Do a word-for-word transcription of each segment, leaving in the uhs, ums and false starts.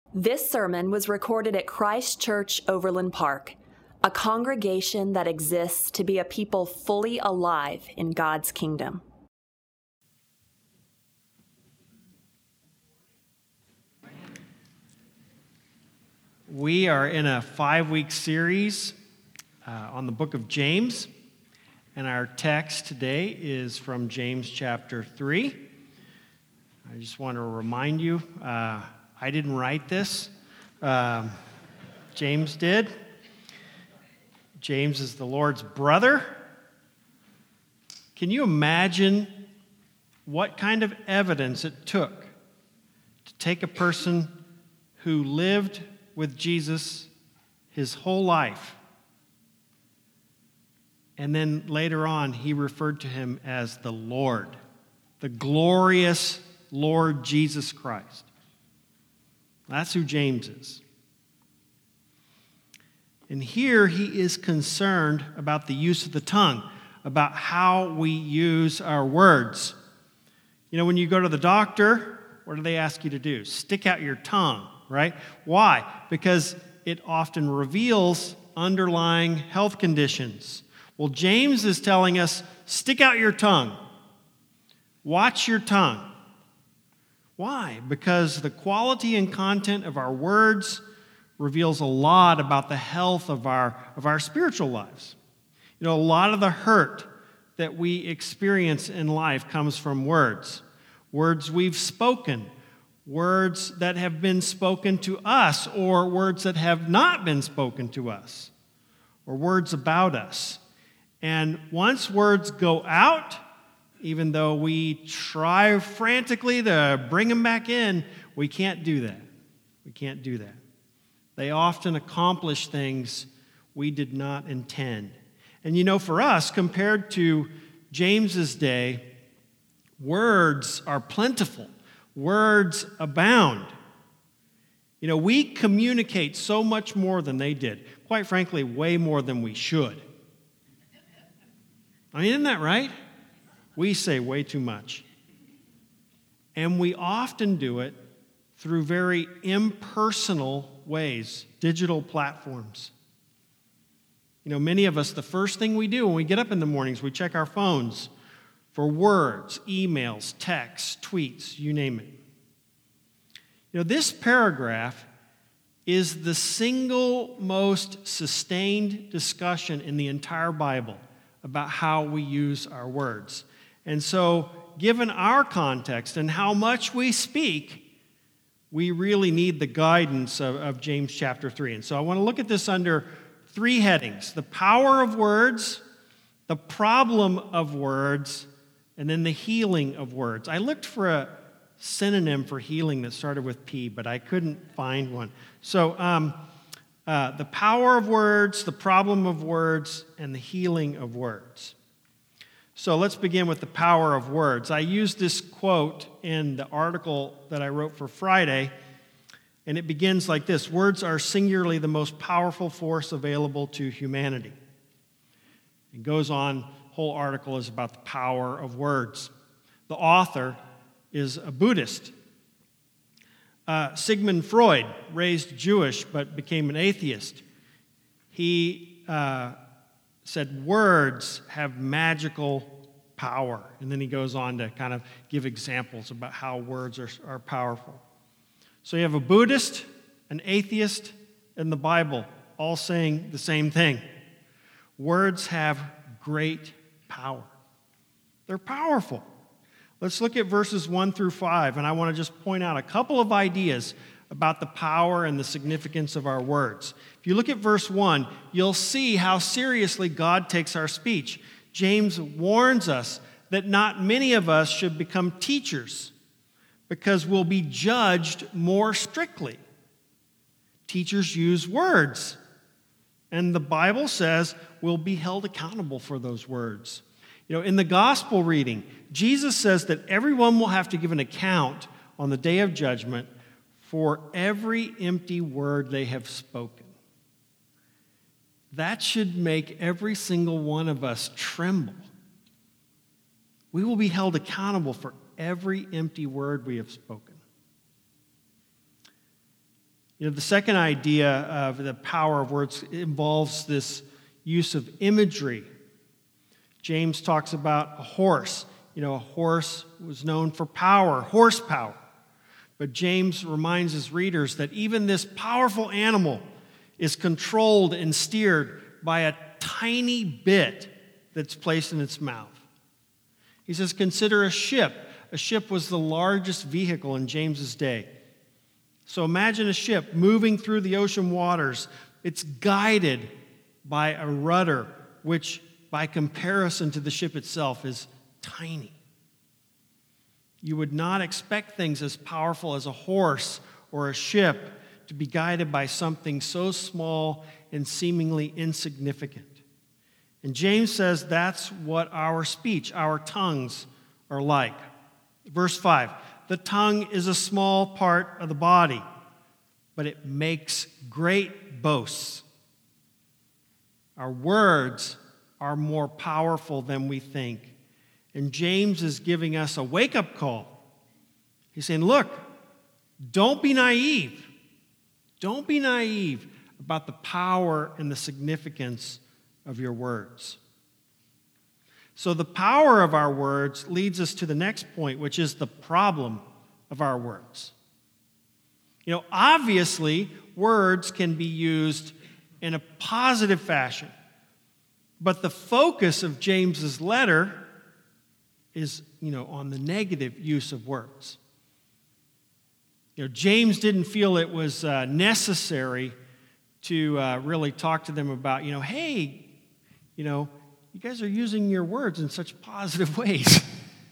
This sermon was recorded at Christ Church Overland Park, a congregation that exists to be a people fully alive in God's kingdom. We are in a five-week series uh, on the book of James, and our text today is from James chapter three. I just want to remind you, uh, I didn't write this. Um, James did. James is the Lord's brother. Can you imagine what kind of evidence it took to take a person who lived with Jesus his whole life, and then later on he referred to him as the Lord, the glorious Lord Jesus Christ? That's who James is. And here he is concerned about the use of the tongue, about how we use our words. You know, when you go to the doctor, what do they ask you to do? Stick out your tongue, right? Why? Because it often reveals underlying health conditions. Well, James is telling us, stick out your tongue. Watch your tongue. Why? Because the quality and content of our words reveals a lot about the health of our, of our spiritual lives. You know, a lot of the hurt that we experience in life comes from words. Words we've spoken, words that have been spoken to us, or words that have not been spoken to us, or words about us. And once words go out, even though we try frantically to bring them back in, we can't do that. We can't do that. They often accomplish things we did not intend. And you know, for us, compared to James's day, words are plentiful. Words abound. You know, we communicate so much more than they did. Quite frankly, way more than we should. I mean, isn't that right? We say way too much. And we often do it through very impersonal ways, digital platforms. You know, many of us, the first thing we do when we get up in the mornings, we check our phones for words, emails, texts, tweets, you name it. You know, this paragraph is the single most sustained discussion in the entire Bible about how we use our words. And so, given our context and how much we speak, we really need the guidance of, of James chapter three. And so I want to look at this under three headings: the power of words, the problem of words, and then the healing of words. I looked for a synonym for healing that started with P, but I couldn't find one. So um, uh, the power of words, the problem of words, and the healing of words. So let's begin with the power of words. I used this quote in the article that I wrote for Friday, and it begins like this: words are singularly the most powerful force available to humanity. It goes on, the whole article is about the power of words. The author is a Buddhist. Uh, Sigmund Freud, raised Jewish but became an atheist. He uh, said words have magical power. And then he goes on to kind of give examples about how words are, are powerful. So you have a Buddhist, an atheist, and the Bible all saying the same thing. Words have great power. They're powerful. Let's look at verses one through five, and I want to just point out a couple of ideas about the power and the significance of our words. If you look at verse one, you'll see how seriously God takes our speech. James warns us that not many of us should become teachers because we'll be judged more strictly. Teachers use words, and the Bible says we'll be held accountable for those words. You know, in the gospel reading, Jesus says that everyone will have to give an account on the day of judgment for every empty word they have spoken. That should make every single one of us tremble. We will be held accountable for every empty word we have spoken. You know, the second idea of the power of words involves this use of imagery. James talks about a horse. You know, a horse was known for power, horsepower. But James reminds his readers that even this powerful animal is controlled and steered by a tiny bit that's placed in its mouth. He says, consider a ship. A ship was the largest vehicle in James's day. So imagine a ship moving through the ocean waters. It's guided by a rudder, which by comparison to the ship itself is tiny. You would not expect things as powerful as a horse or a ship to be guided by something so small and seemingly insignificant. And James says that's what our speech, our tongues are like. Verse five, the tongue is a small part of the body, but it makes great boasts. Our words are more powerful than we think. And James is giving us a wake-up call. He's saying, look, don't be naive. Don't be naive about the power and the significance of your words. So the power of our words leads us to the next point, which is the problem of our words. You know, obviously, words can be used in a positive fashion, but the focus of James's letter is, you know, on the negative use of words. You know, James didn't feel it was uh, necessary to uh, really talk to them about, you know, hey, you know, you guys are using your words in such positive ways.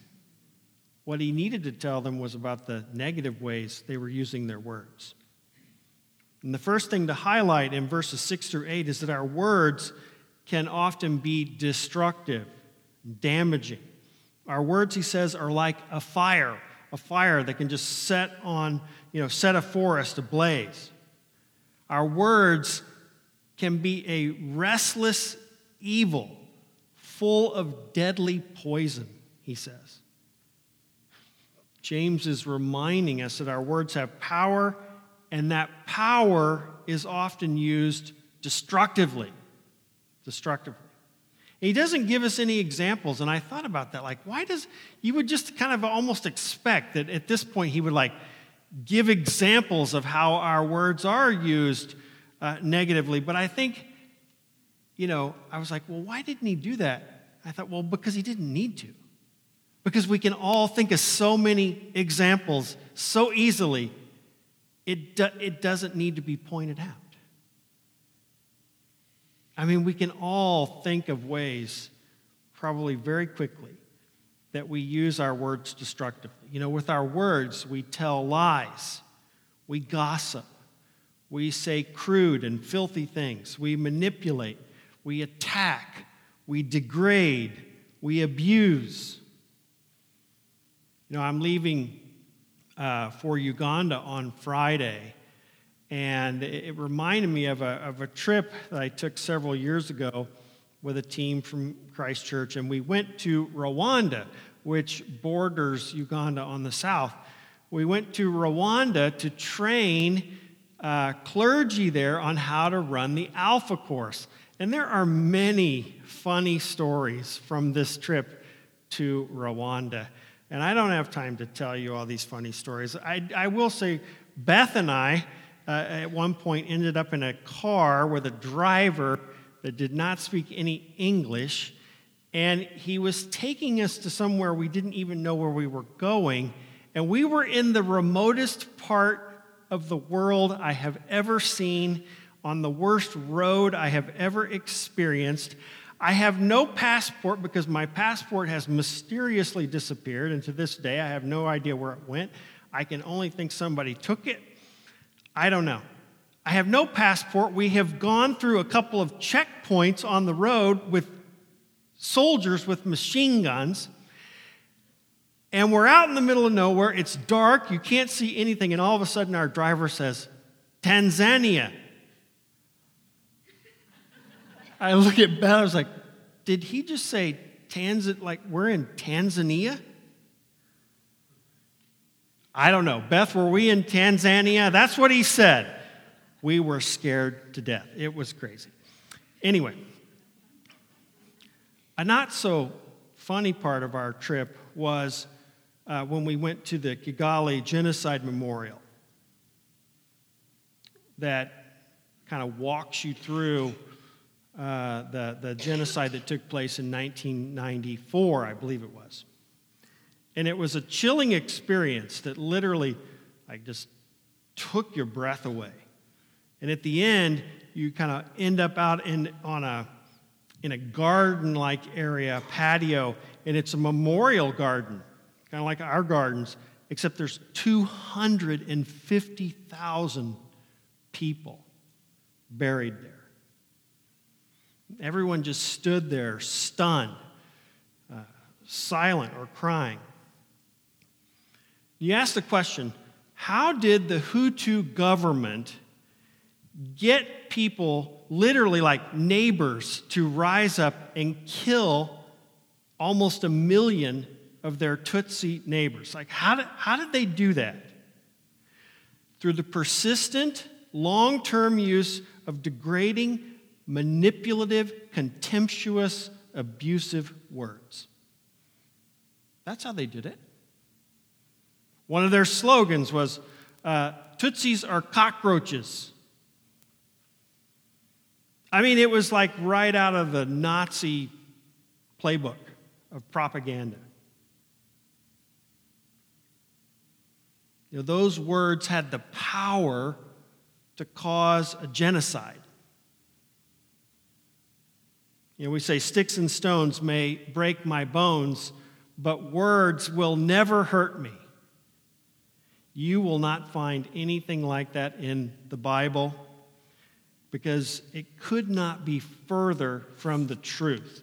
What he needed to tell them was about the negative ways they were using their words. And the first thing to highlight in verses six through eight is that our words can often be destructive, damaging. Our words, he says, are like a fire, a fire that can just set on, you know, set a forest ablaze. Our words can be a restless evil, full of deadly poison, he says. James is reminding us that our words have power, and that power is often used destructively. Destructively. He doesn't give us any examples, and I thought about that. Like, why does, you would just kind of almost expect that at this point he would like give examples of how our words are used uh, negatively. But I think, you know, I was like, well, why didn't he do that? I thought, well, because he didn't need to. Because we can all think of so many examples so easily, it, do, it doesn't need to be pointed out. I mean, we can all think of ways, probably very quickly, that we use our words destructively. You know, with our words, we tell lies, we gossip, we say crude and filthy things, we manipulate, we attack, we degrade, we abuse. You know, I'm leaving uh, for Uganda on Friday. And it reminded me of a, of a trip that I took several years ago with a team from Christ Church. And we went to Rwanda, which borders Uganda on the south. We went to Rwanda to train uh, clergy there on how to run the Alpha course. And there are many funny stories from this trip to Rwanda. And I don't have time to tell you all these funny stories. I, I will say, Beth and I, Uh, at one point ended up in a car with a driver that did not speak any English, and he was taking us to somewhere we didn't even know where we were going, and we were in the remotest part of the world I have ever seen, on the worst road I have ever experienced. I have no passport because my passport has mysteriously disappeared, and to this day I have no idea where it went. I can only think somebody took it. I don't know. I have no passport. We have gone through a couple of checkpoints on the road with soldiers with machine guns, and we're out in the middle of nowhere. It's dark. You can't see anything, and all of a sudden our driver says, Tanzania. I look at Beth, I was like, did he just say Tanzania, like we're in Tanzania? I don't know. Beth, were we in Tanzania? That's what he said. We were scared to death. It was crazy. Anyway, a not so funny part of our trip was uh, when we went to the Kigali Genocide Memorial that kind of walks you through uh, the, the genocide that took place in nineteen ninety-four, I believe it was. And it was a chilling experience that literally like just took your breath away. And at the end, you kind of end up out in on a in a garden-like area, a patio, and it's a memorial garden, kind of like our gardens, except there's two hundred fifty thousand people buried there. Everyone just stood there stunned, uh, silent or crying. You ask the question, how did the Hutu government get people, literally like neighbors, to rise up and kill almost a million of their Tutsi neighbors? Like, how did, how did they do that? Through the persistent, long-term use of degrading, manipulative, contemptuous, abusive words. That's how they did it. One of their slogans was, uh, Tutsis are cockroaches. I mean, it was like right out of the Nazi playbook of propaganda. You know, those words had the power to cause a genocide. You know, we say, sticks and stones may break my bones, but words will never hurt me. You will not find anything like that in the Bible because it could not be further from the truth.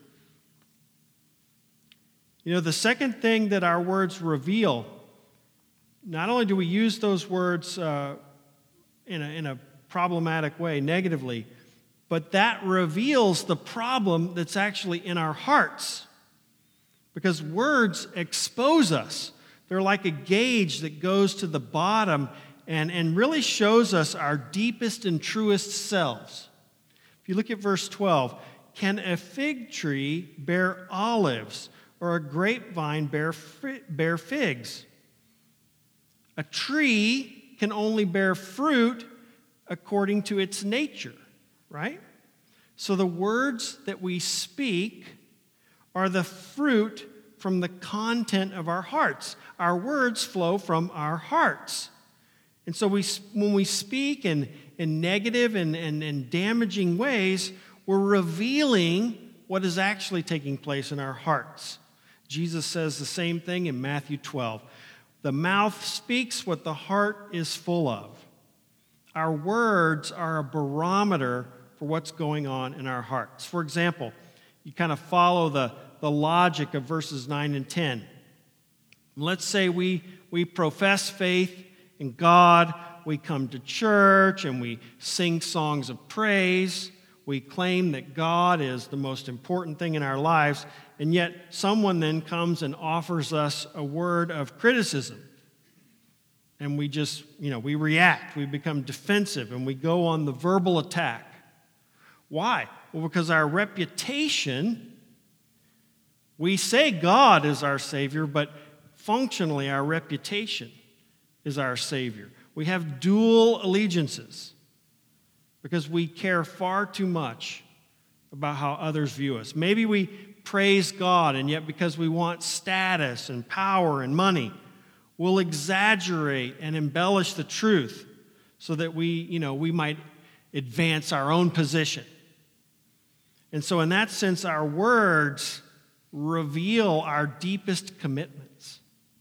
You know, the second thing that our words reveal, not only do we use those words uh, in a, in a problematic way, negatively, but that reveals the problem that's actually in our hearts. Because words expose us. They're like a gauge that goes to the bottom and, and really shows us our deepest and truest selves. If you look at verse twelve, can a fig tree bear olives or a grapevine bear, bear figs? A tree can only bear fruit according to its nature, right? So the words that we speak are the fruit from the content of our hearts. Our words flow from our hearts. And so we, when we speak in, in negative and, and, and damaging ways, we're revealing what is actually taking place in our hearts. Jesus says the same thing in Matthew twelve. The mouth speaks what the heart is full of. Our words are a barometer for what's going on in our hearts. For example, you kind of follow the, the logic of verses nine and ten. Let's say we, we profess faith in God, we come to church and we sing songs of praise, we claim that God is the most important thing in our lives, and yet someone then comes and offers us a word of criticism. And we just, you know, we react, we become defensive, and we go on the verbal attack. Why? Well, because our reputation, we say God is our Savior, but functionally our reputation is our Savior. We have dual allegiances because we care far too much about how others view us. Maybe we praise God, and yet because we want status and power and money, we'll exaggerate and embellish the truth so that we, you know, we might advance our own position. And so in that sense, our words reveal our deepest commitments.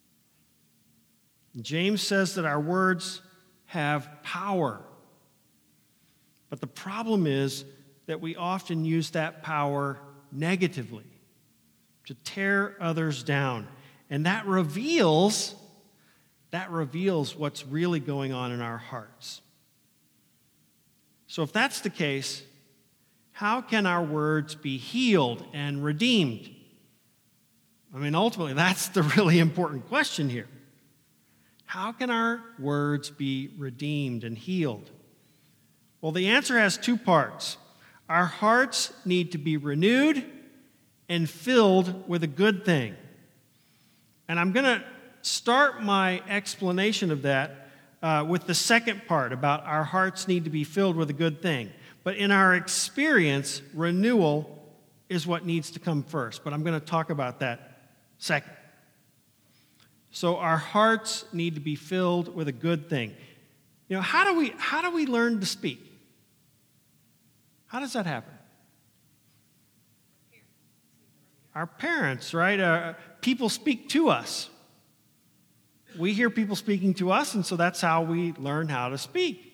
James says that our words have power. But the problem is that we often use that power negatively to tear others down. And that reveals, that reveals what's really going on in our hearts. So if that's the case, how can our words be healed and redeemed? I mean, ultimately, that's the really important question here. How can our words be redeemed and healed? Well, the answer has two parts. Our hearts need to be renewed and filled with a good thing. And I'm going to start my explanation of that uh, with the second part about our hearts need to be filled with a good thing. But in our experience, renewal is what needs to come first. But I'm going to talk about that second. So our hearts need to be filled with a good thing. You know, how do we how do we learn to speak? How does that happen? Our parents, right? Uh, people speak to us. We hear people speaking to us, and so that's how we learn how to speak.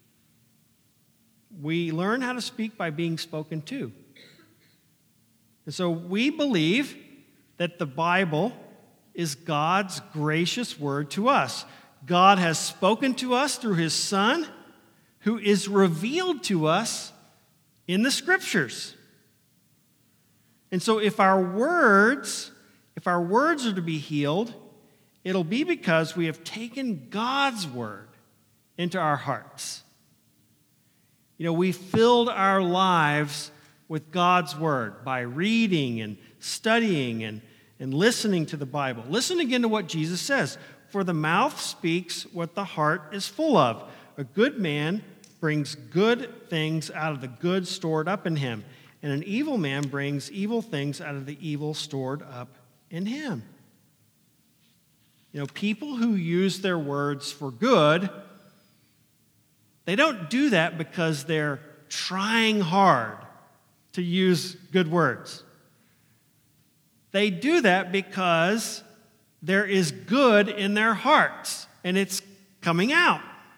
We learn how to speak by being spoken to. And so we believe that the Bible is God's gracious word to us. God has spoken to us through his Son, who is revealed to us in the Scriptures. And so if our words, if our words are to be healed, it'll be because we have taken God's word into our hearts. You know, we filled our lives with God's word by reading and studying and, and listening to the Bible. Listen again to what Jesus says. For the mouth speaks what the heart is full of. A good man brings good things out of the good stored up in him, and an evil man brings evil things out of the evil stored up in him. You know, people who use their words for good, they don't do that because they're trying hard to use good words. They do that because there is good in their hearts, and it's coming out.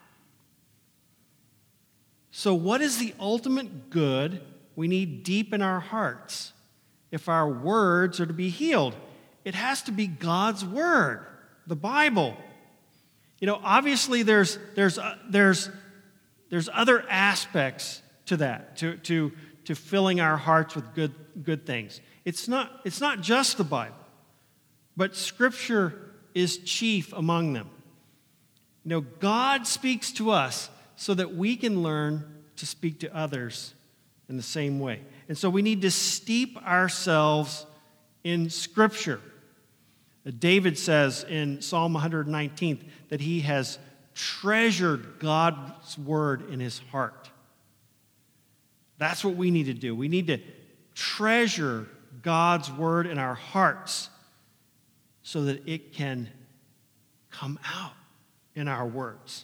So what is the ultimate good we need deep in our hearts if our words are to be healed? It has to be God's word, the Bible. You know, obviously there's there's uh, there's there's other aspects to that, to to to filling our hearts with good good things. It's not it's not just the Bible, but Scripture is chief among them. You know, God speaks to us so that we can learn to speak to others in the same way. And so we need to steep ourselves in Scripture. David says in Psalm one nineteen that he has treasured God's word in his heart. That's what we need to do. We need to treasure God's word in our hearts so that it can come out in our words.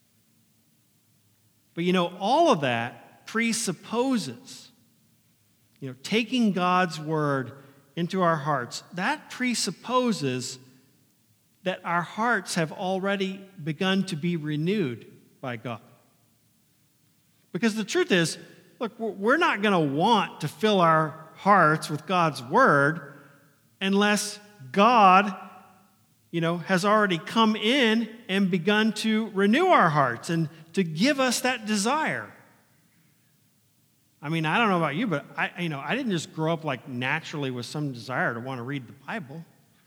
But you know, all of that presupposes, you know, taking God's word into our hearts, that presupposes that our hearts have already begun to be renewed by God. Because the truth is, look, we're not going to want to fill our hearts with God's word unless God, you know, has already come in and begun to renew our hearts and to give us that desire. I mean, I don't know about you, but I, you know, I didn't just grow up like naturally with some desire to want to read the Bible.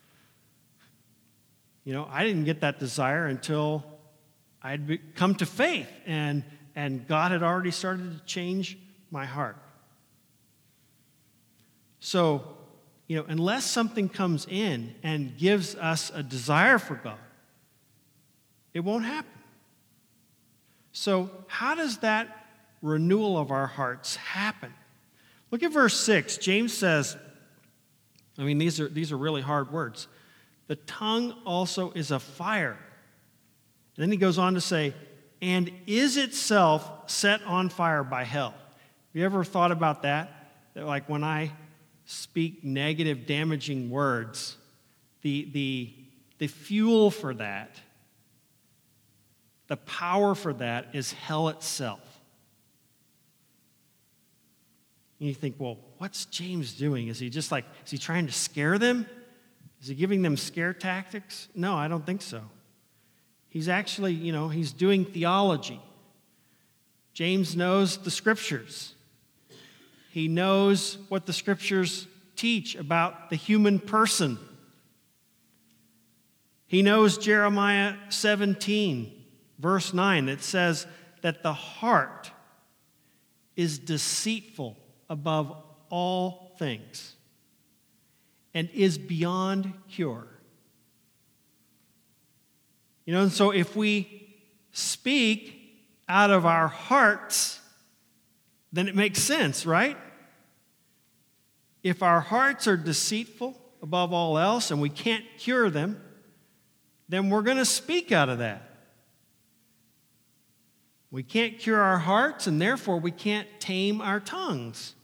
You know, I didn't get that desire until I'd come to faith and and God had already started to change my heart. So, you know, unless something comes in and gives us a desire for God, it won't happen. So, how does that renewal of our hearts happen? Look at verse six. James says, I mean, these are these are really hard words. The tongue also is a fire. And then he goes on to say, and is itself set on fire by hell. Have you ever thought about that? That like when I speak negative, damaging words, the, the, the fuel for that, the power for that is hell itself. And you think, well, what's James doing? Is he just like, is he trying to scare them? Is he giving them scare tactics? No, I don't think so. He's actually, you know, he's doing theology. James knows the Scriptures. He knows what the Scriptures teach about the human person. He knows Jeremiah seventeen, verse nine, that says that the heart is deceitful above all things and is beyond cure. You know, and so if we speak out of our hearts, then it makes sense, right? If our hearts are deceitful above all else and we can't cure them, then we're going to speak out of that. We can't cure our hearts, and therefore we can't tame our tongues.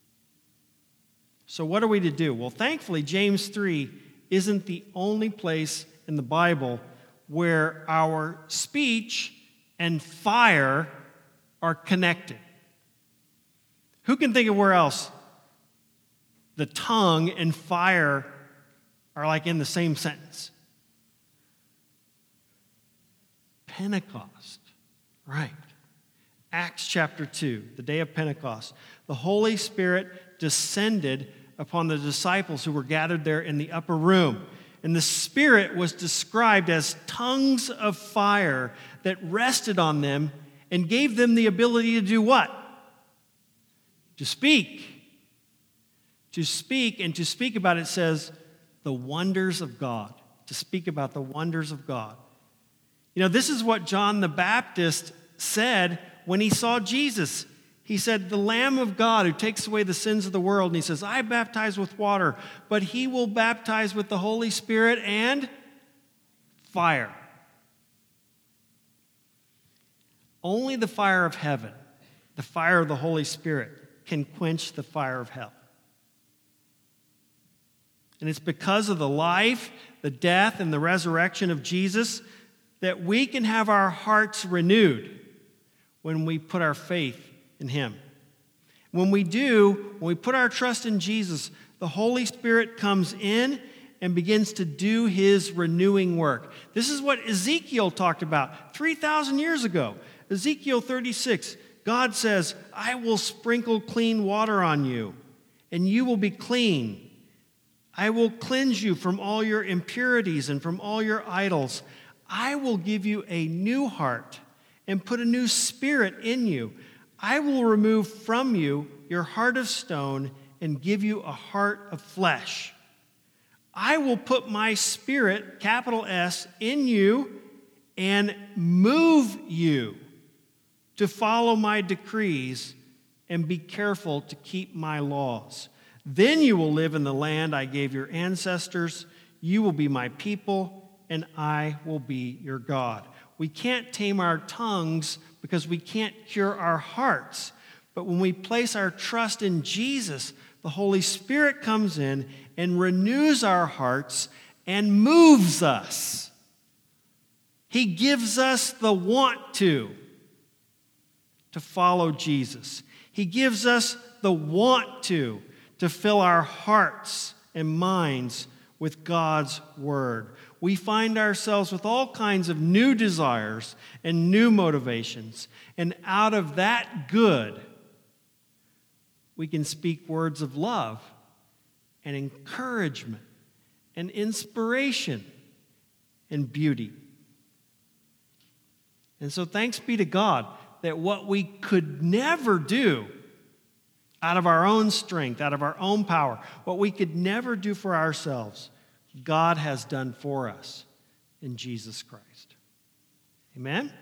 So what are we to do? Well, thankfully, James three isn't the only place in the Bible where our speech and fire are connected. Who can think of where else the tongue and fire are like in the same sentence? Pentecost. Right. Acts chapter two, the day of Pentecost. The Holy Spirit descended upon the disciples who were gathered there in the upper room. And the Spirit was described as tongues of fire that rested on them and gave them the ability to do what? To speak. To speak, and to speak about it says the wonders of God. To speak about the wonders of God. You know, this is what John the Baptist said when he saw Jesus. He said, the Lamb of God who takes away the sins of the world. And he says, I baptize with water, but he will baptize with the Holy Spirit and fire. Only the fire of heaven, the fire of the Holy Spirit, can quench the fire of hell. And it's because of the life, the death, and the resurrection of Jesus that we can have our hearts renewed when we put our faith in him. When we do, when we put our trust in Jesus, the Holy Spirit comes in and begins to do his renewing work. This is what Ezekiel talked about three thousand years ago. Ezekiel thirty-six, God says, I will sprinkle clean water on you, and you will be clean. I will cleanse you from all your impurities and from all your idols. I will give you a new heart and put a new spirit in you. I will remove from you your heart of stone and give you a heart of flesh. I will put my spirit, capital S, in you and move you to follow my decrees and be careful to keep my laws. Then you will live in the land I gave your ancestors. You will be my people, and I will be your God. We can't tame our tongues because we can't cure our hearts. But when we place our trust in Jesus, the Holy Spirit comes in and renews our hearts and moves us. He gives us the want to, to follow Jesus. He gives us the want to, to fill our hearts and minds with God's word. We find ourselves with all kinds of new desires and new motivations. And out of that good, we can speak words of love and encouragement and inspiration and beauty. And so thanks be to God that what we could never do out of our own strength, out of our own power, what we could never do for ourselves, God has done for us in Jesus Christ. Amen?